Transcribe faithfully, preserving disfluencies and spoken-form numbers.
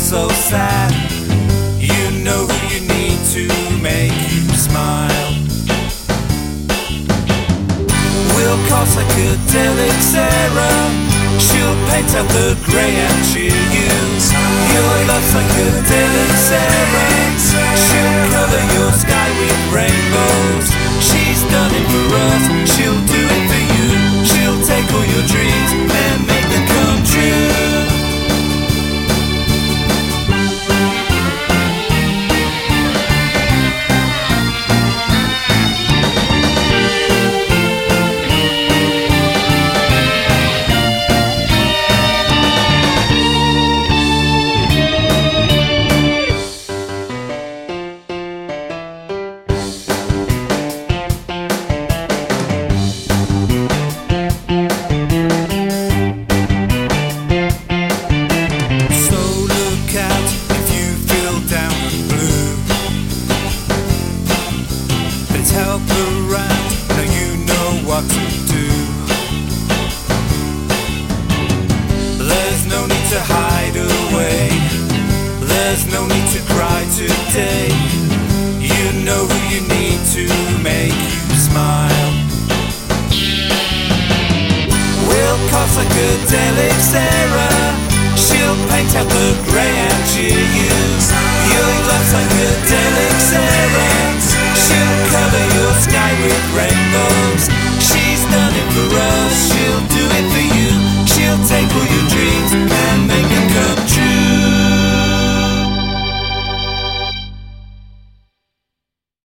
so sad. You know who you need to make you smile. We'll call psychedelic Sarah. She'll paint out the grey and cheer you. You'll love psychedelic Sarah. She'll color your sky with rainbows. She's done it for us, she'll do it for you. She'll take all your dreams and make them come true. Help around, now you know what to do. There's no need to hide away. There's no need to cry today. You know who you need to make you smile. We'll call psychedelic Sarah. She'll paint out the grey and cheer you.